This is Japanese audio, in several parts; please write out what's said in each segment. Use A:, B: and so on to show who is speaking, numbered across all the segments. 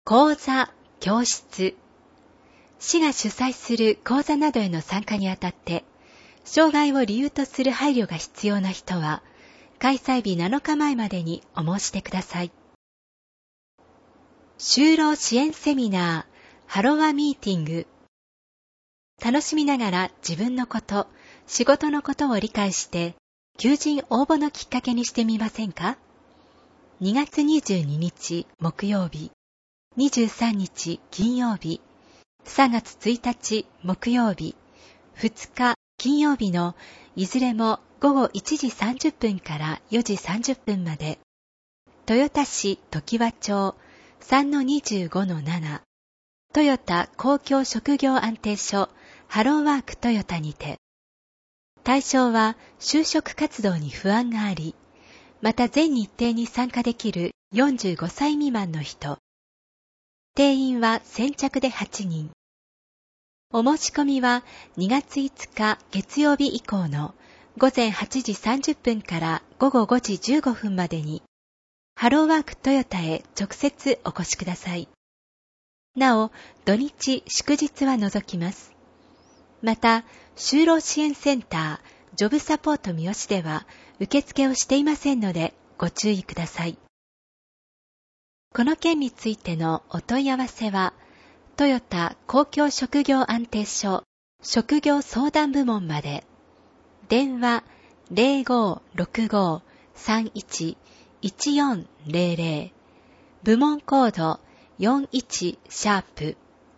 A: 講座、教室。市が主催する講座などへの参加にあたって、障害を理由とする配慮が必要な人は、開催日7日前までにお申し出ください。就労支援セミナー、ハロワミーティング。楽しみながら自分のこと、仕事のことを理解して、求人応募のきっかけにしてみませんか？ 2 月22日木曜日、23日金曜日、3月1日木曜日、2日金曜日のいずれも午後1時30分から4時30分まで、豊田市常盤町 3-25-7 トヨタ公共職業安定所ハローワークトヨタにて、対象は就職活動に不安があり、また全日程に参加できる45歳未満の人。定員は先着で8人。お申し込みは2月5日月曜日以降の午前8時30分から午後5時15分までに、ハローワークトヨタへ直接お越しください。なお、土日祝日は除きます。また、就労支援センター、ジョブサポート三好では受付をしていませんのでご注意ください。この件についてのお問い合わせは、トヨタ公共職業安定所職業相談部門まで。電話 0565-31-1400 部門コード41シャープ。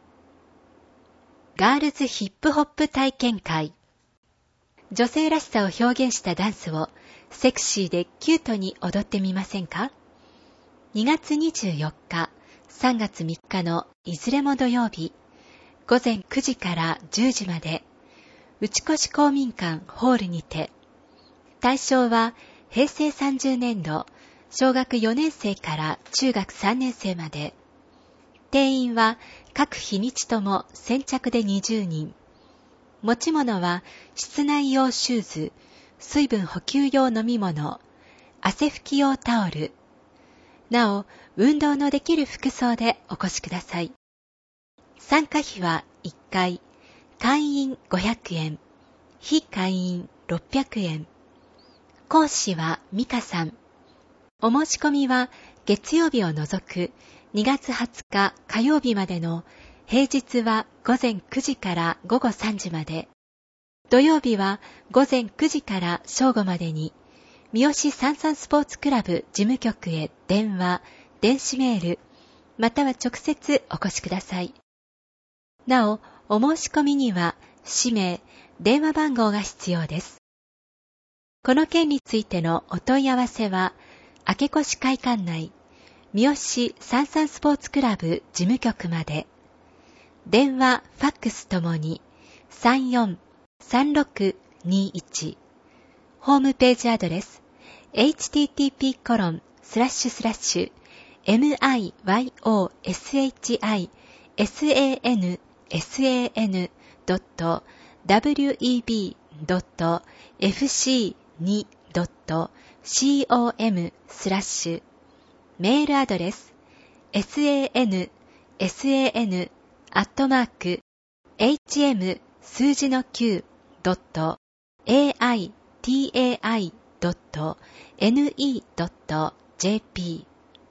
A: ガールズヒップホップ体験会。女性らしさを表現したダンスをセクシーでキュートに踊ってみませんか？2月24日、3月3日のいずれも土曜日、午前9時から10時まで、内越公民館ホールにて、対象は平成30年度、小学4年生から中学3年生まで、定員は各日にちとも先着で20人、持ち物は室内用シューズ、水分補給用飲み物、汗拭き用タオル、なお、運動のできる服装でお越しください。参加費は1回、会員500円、非会員600円。講師は美香さん。お申し込みは月曜日を除く2月20日火曜日までの平日は午前9時から午後3時まで、土曜日は午前9時から正午までに、三好サンサンスポーツクラブ事務局へ電話、電子メール、または直接お越しください。なお、お申し込みには氏名、電話番号が必要です。この件についてのお問い合わせは、明越会館内、三好サンサンスポーツクラブ事務局まで。電話、ファックスともに 34-3621。ホームページアドレス myyosan.web.fc2.com/ メールアドレス sansan@hm-9.aitai.ne.jp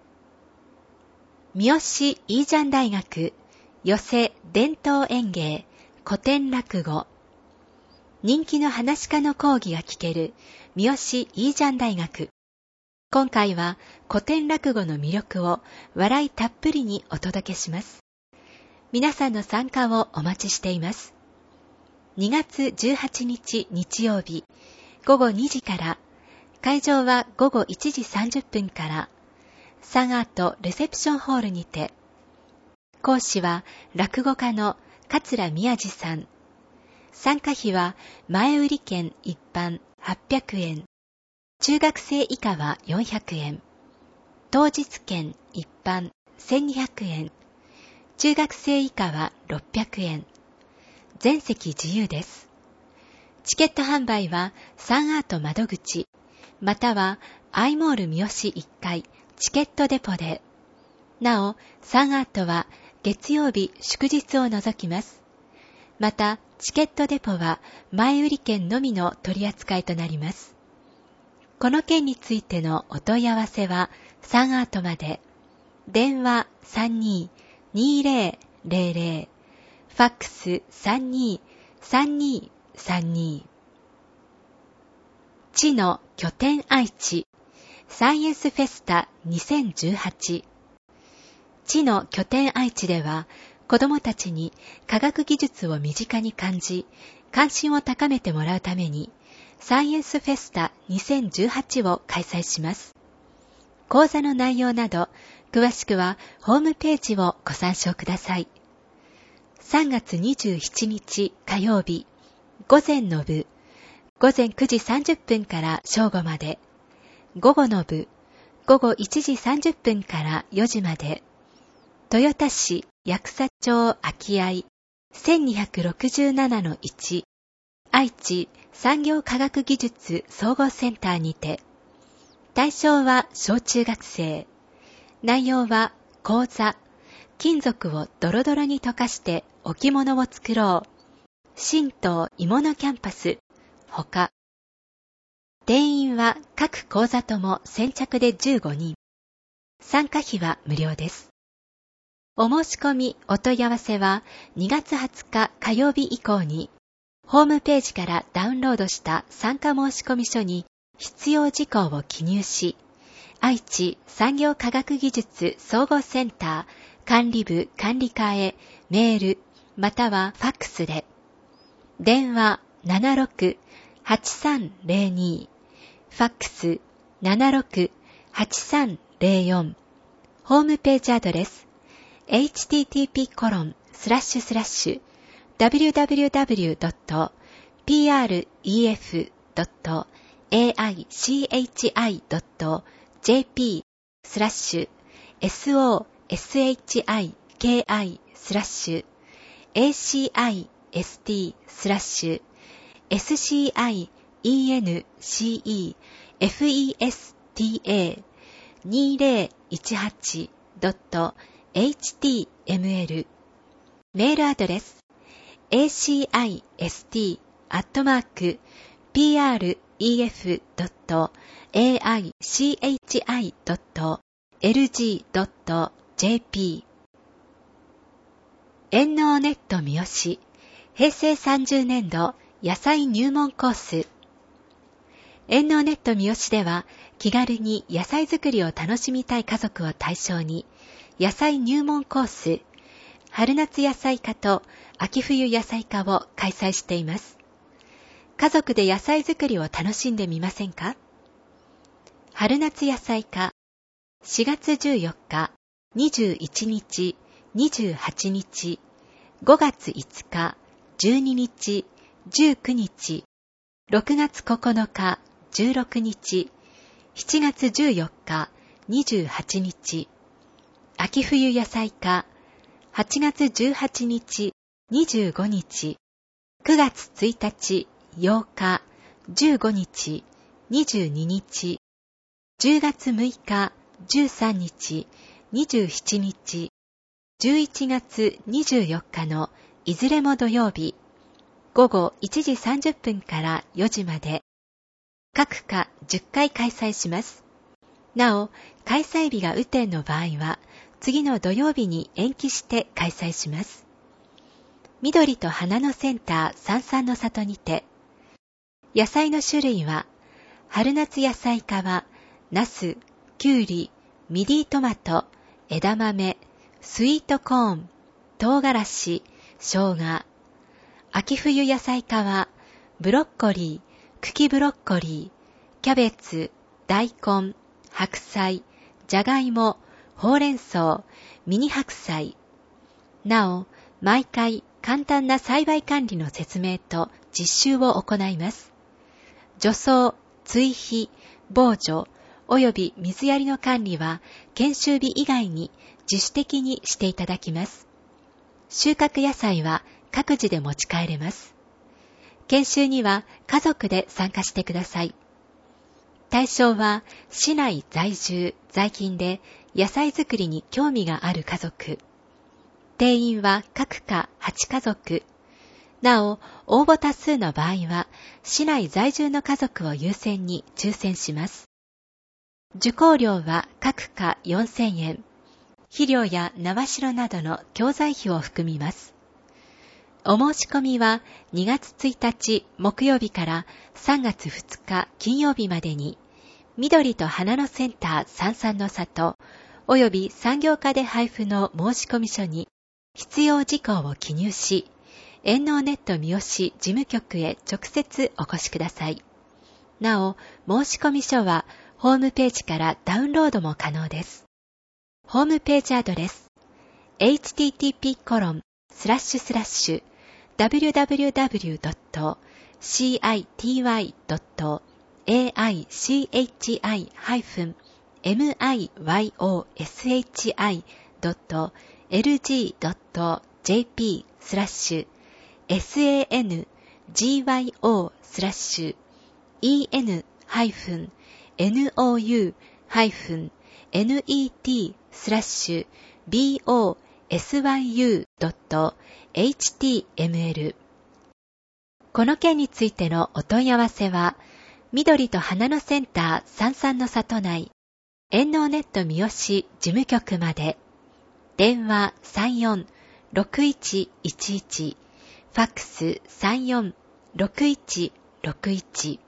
A: 三好イージャン大学寄席伝統演芸古典落語。人気の噺家の講義が聞ける三好イージャン大学。今回は古典落語の魅力を笑いたっぷりにお届けします。皆さんの参加をお待ちしています。2月18日日曜日午後2時から、会場は午後1時30分から、サンアートレセプションホールにて、講師は落語家の桂宮治さん。参加費は前売り券一般800円、中学生以下は400円、当日券一般1200円、中学生以下は600円、全席自由です。チケット販売はサンアート窓口、またはアイモール三好1階チケットデポで、 なお、サンアートは月曜日祝日を除きます。また、チケットデポは前売り券のみの取り扱いとなります。この件についてのお問い合わせはサンアートまで。電話 32-2000、ファックス 32-3232。地の拠点愛知サイエンスフェスタ2018。地の拠点愛知では、子どもたちに科学技術を身近に感じ、関心を高めてもらうために、サイエンスフェスタ2018を開催します。講座の内容など、詳しくはホームページをご参照ください。3月27日火曜日、午前の部、午前9時30分から正午まで、午後の部、午後1時30分から4時まで、豊田市八草町秋合 1267-1 愛知産業科学技術総合センターにて、対象は小中学生。内容は講座、金属をドロドロに溶かして置物を作ろう、新東芋のキャンパス、ほか。定員は各講座とも先着で15人。参加費は無料です。お申し込み、お問い合わせは2月20日火曜日以降に、ホームページからダウンロードした参加申込書に必要事項を記入し、愛知産業科学技術総合センター管理部管理課へメールまたはファックスで、電話 76-8302、ファックス 76-8304、ホームページアドレスhttp://www.pref.aici.jp/acist/2018.html メールアドレス acist@pref.aichi.lg.jp 遠農ネット三好平成30年度野菜入門コース。遠農ネット三好では気軽に野菜作りを楽しみたい家族を対象に野菜入門コース、春夏野菜科と秋冬野菜科を開催しています。家族で野菜作りを楽しんでみませんか？春夏野菜科、4月14日、21日、28日、5月5日、12日、19日、6月9日、16日、7月14日、28日、秋冬野菜科、8月18日、25日、9月1日、8日、15日、22日、10月6日、13日、27日、11月24日のいずれも土曜日、午後1時30分から4時まで、各科10回開催します。なお、開催日が雨天の場合は、次の土曜日に延期して開催します。緑と花のセンター三々の里にて、野菜の種類は、春夏野菜科は、ナス、キュウリ、ミディトマト、枝豆、スイートコーン、唐辛子、生姜。秋冬野菜科は、ブロッコリー、茎ブロッコリー、キャベツ、大根、白菜、じゃがいも、ほうれん草、ミニ白菜。なお、毎回簡単な栽培管理の説明と実習を行います。除草、追肥、防除、および水やりの管理は研修日以外に自主的にしていただきます。収穫野菜は各自で持ち帰れます。研修には家族で参加してください。 対象は市内在住、在勤で野菜作りに興味がある家族。定員は各家8家族。なお、応募多数の場合は、市内在住の家族を優先に抽選します。受講料は各家4000円。肥料や苗代などの教材費を含みます。お申し込みは2月1日木曜日から3月2日金曜日までに、緑と花のセンターさんさんの里および産業課で配布の申し込み書に必要事項を記入し、遠農ネット三好事務局へ直接お越しください。なお、申し込み書はホームページからダウンロードも可能です。ホームページアドレス http://www.cityn-nou-bosyu.html この件についてのお問い合わせは、緑と花のセンターさんさんの里内、遠農ネット三好事務局まで。電話34-6111、ファックス34-6161。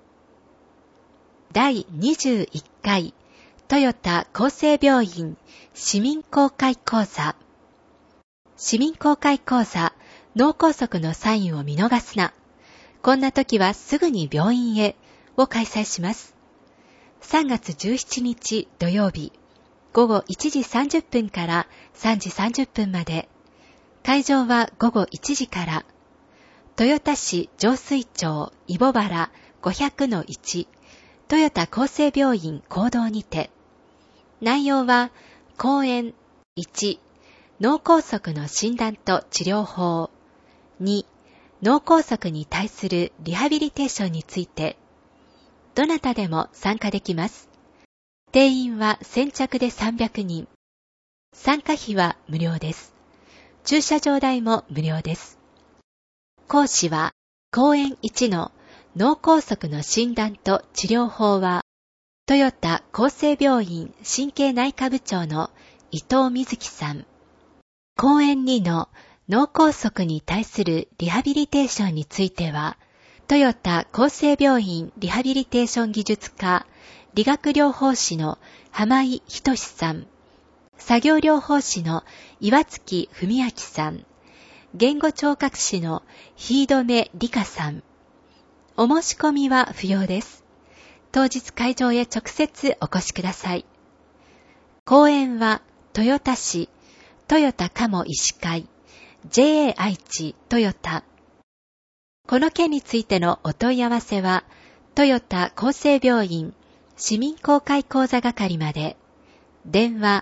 A: 第21回トヨタ厚生病院市民公開講座。市民公開講座、脳梗塞のサインを見逃すな。こんな時はすぐに病院へを開催します。3月17日土曜日、午後1時30分から3時30分まで。会場は午後1時から。豊田市上水町揖保原 500-1 トヨタ厚生病院講堂にて。内容は、講演1、脳梗塞の診断と治療法。2、脳梗塞に対するリハビリテーションについて。どなたでも参加できます。定員は先着で300人。参加費は無料です。駐車場代も無料です。講師は、講演1の脳梗塞の診断と治療法は、トヨタ厚生病院神経内科部長の伊藤瑞希さん。講演2の脳梗塞に対するリハビリテーションについては、トヨタ厚生病院リハビリテーション技術科理学療法士の浜井仁さん。作業療法士の岩月文明さん。言語聴覚士の日留理香さん。お申し込みは不要です。当日会場へ直接お越しください。講演は豊田市、トヨタ加茂医師会、JA 愛知トヨタ。この件についてのお問い合わせは、トヨタ厚生病院市民公開講座係まで。電話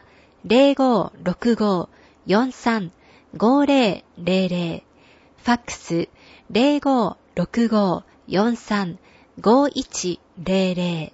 A: 0565-435000、ファックス0565-435100。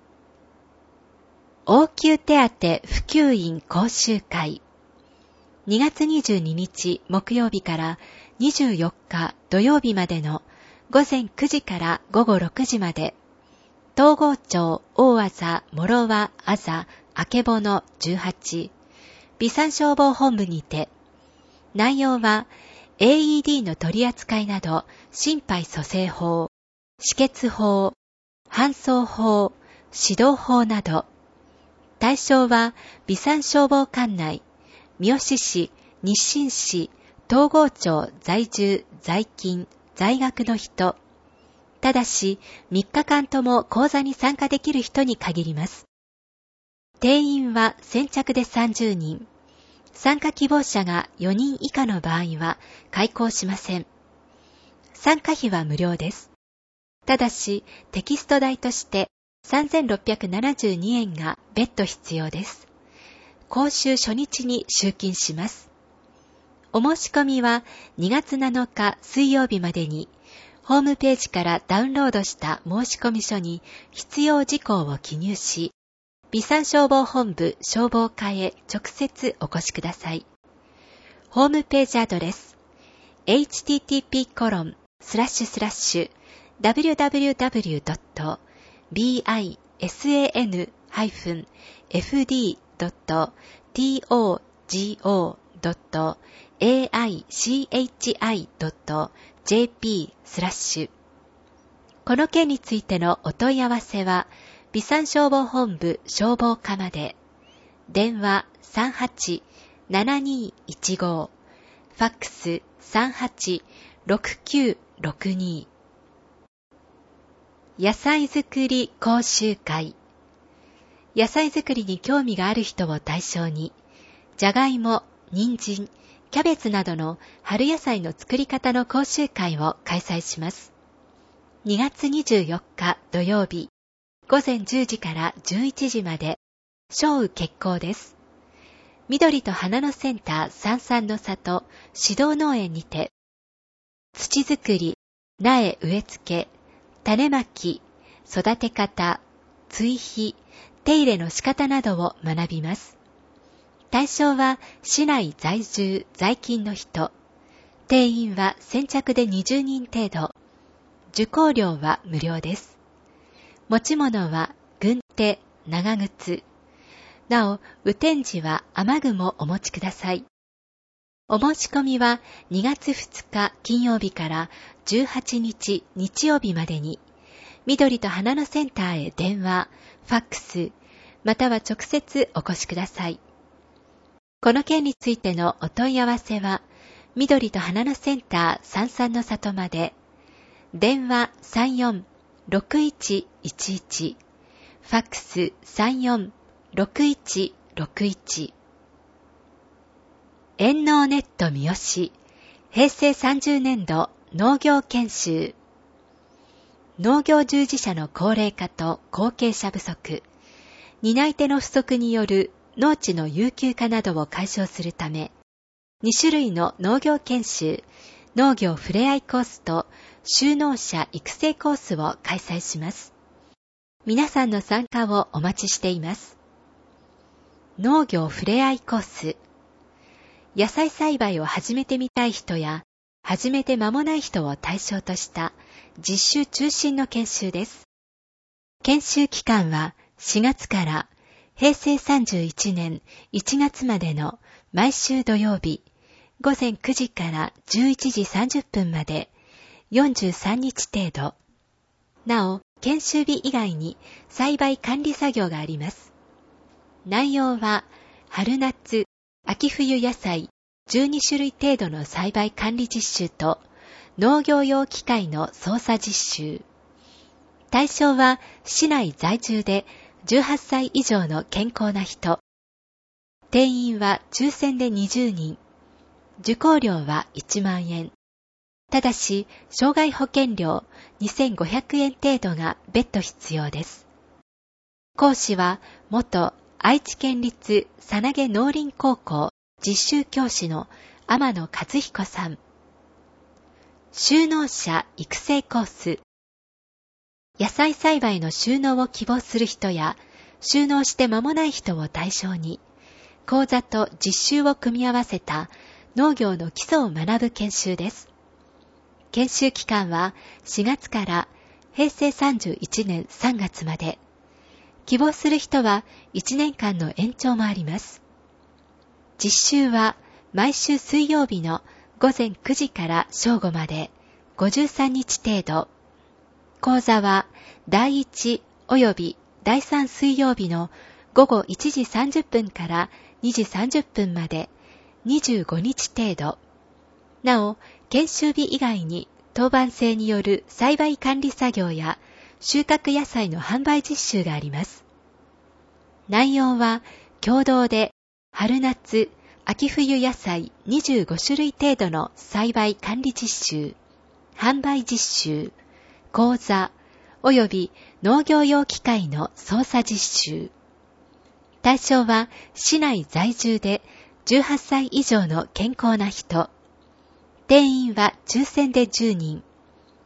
A: 応急手当普及員講習会。2月22日木曜日から24日土曜日までの午前9時から午後6時まで、東郷町大字諸和あざあけぼの18、備産消防本部にて。内容は AED の取り扱いなど心肺蘇生法、止血法、搬送法、指導法など。対象は備産消防管内、三好市、日清市、東郷町在住、在勤、在学の人。ただし3日間とも講座に参加できる人に限ります。定員は先着で30人。参加希望者が4人以下の場合は開講しません。参加費は無料です。ただしテキスト代として3672円が別途必要です。講習初日に集金します。お申し込みは2月7日水曜日までに、 ホームページからダウンロードした申込書に必要事項を記入し、備産消防本部消防課へ直接お越しください。ホームページアドレス http://www.bisan-fund.aichi.jp/ この件についてのお問い合わせは、備産消防本部消防課まで。電話38-7215、ファックス38-6962。野菜作り講習会。野菜作りに興味がある人を対象に、じゃがいも、人参、キャベツなどの春野菜の作り方の講習会を開催します。2月24日土曜日、午前10時から11時まで、小雨決行です。緑と花のセンター三々の里指導農園にて、土作り、苗植え付け、種まき、育て方、追肥、手入れの仕方などを学びます。対象は市内在住在勤の人。定員は先着で20人程度。受講料は無料です。持ち物は軍手、長靴。なお、雨天時は雨具もお持ちください。お申し込みは2月2日金曜日から18日日曜日までに、緑と花のセンターへ電話、ファックス、または直接お越しください。この件についてのお問い合わせは、緑と花のセンター三々の里まで、電話34-6111、ファックス34-6161。遠農ネット三好、平成30年度農業研修。農業従事者の高齢化と後継者不足、担い手の不足による農地の有給化などを解消するため、2種類の農業研修、農業ふれあいコースと就農者育成コースを開催します。皆さんの参加をお待ちしています。農業ふれあいコース。野菜栽培を始めてみたい人や、始めて間もない人を対象とした実習中心の研修です。研修期間は4月から平成31年1月までの毎週土曜日、午前9時から11時30分まで43日程度。なお、研修日以外に栽培管理作業があります。内容は、春夏、秋冬野菜12種類程度の栽培管理実習と農業用機械の操作実習。対象は市内在住で18歳以上の健康な人。定員は抽選で20人。受講料は1万円。ただし、障害保険料2500円程度が別途必要です。講師は元愛知県立さなげ農林高校実習教師の天野和彦さん。就農者育成コース。野菜栽培の就農を希望する人や、就農して間もない人を対象に、講座と実習を組み合わせた農業の基礎を学ぶ研修です。研修期間は4月から平成31年3月まで。希望する人は1年間の延長もあります。実習は毎週水曜日の午前9時から正午まで53日程度。講座は第1及び第3水曜日の午後1時30分から2時30分まで25日程度。なお、研修日以外に当番制による栽培管理作業や収穫野菜の販売実習があります。内容は共同で春夏、秋冬野菜25種類程度の栽培管理実習、販売実習、講座、および農業用機械の操作実習。対象は市内在住で18歳以上の健康な人。定員は抽選で10人。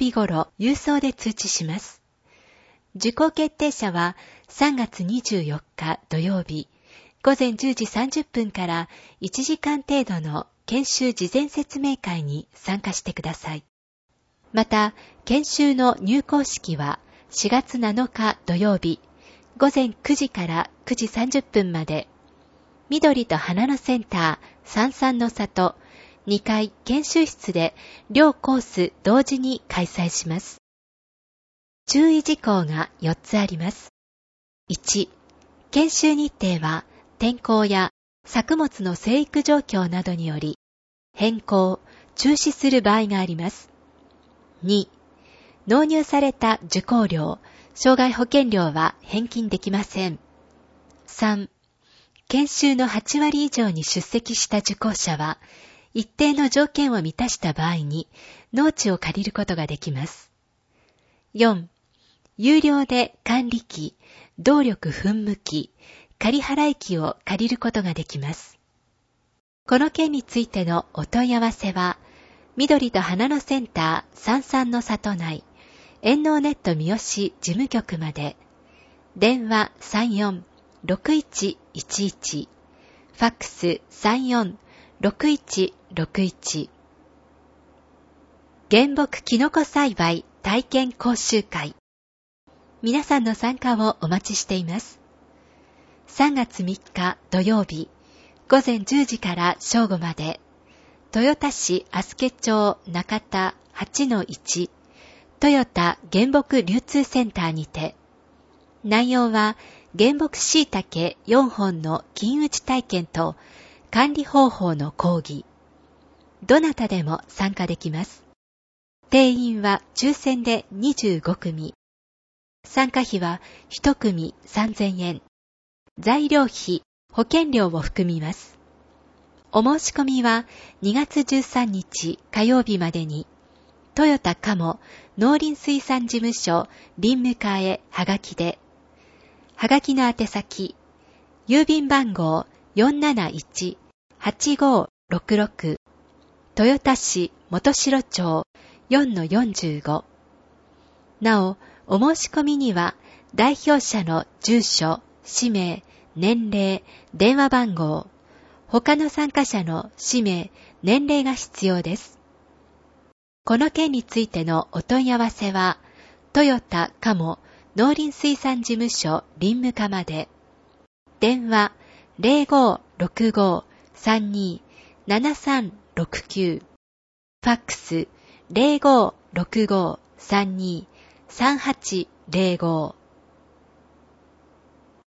A: 日頃郵送で通知します。受講決定者は3月24日土曜日午前10時30分から1時間程度の研修事前説明会に参加してください。また、研修の入講式は4月7日土曜日午前9時から9時30分まで、緑と花のセンター三々の里2階研修室で両コース同時に開催します。注意事項が4つあります。1、研修日程は天候や作物の生育状況などにより変更、中止する場合があります。2、納入された受講料、障害保険料は返金できません。3、研修の8割以上に出席した受講者は、一定の条件を満たした場合に農地を借りることができます。4、有料で管理機、動力噴霧機、仮払い機を借りることができます。この件についてのお問い合わせは、緑と花のセンター三々の里内、遠農ネット三好事務局まで、電話34-6111、ファックス34-6161。原木キノコ栽培体験講習会。皆さんの参加をお待ちしています。3月3日土曜日、午前10時から正午まで、豊田市足助町中田 8-1 トヨタ原木流通センターにて、内容は原木椎茸4本の金打ち体験と管理方法の講義。どなたでも参加できます。定員は抽選で25組。参加費は1組3000円。材料費、保険料を含みます。お申し込みは2月13日火曜日までに、トヨタカモ農林水産事務所林務課へはがきで、はがきの宛先、郵便番号 471-8566 豊田市元城町 4-45。なお、お申し込みには代表者の住所、氏名、年齢、電話番号、他の参加者の氏名、年齢が必要です。この件についてのお問い合わせは、トヨタカモ農林水産事務所林務課まで。電話0565-32-7369。ファックス0565-32-3805。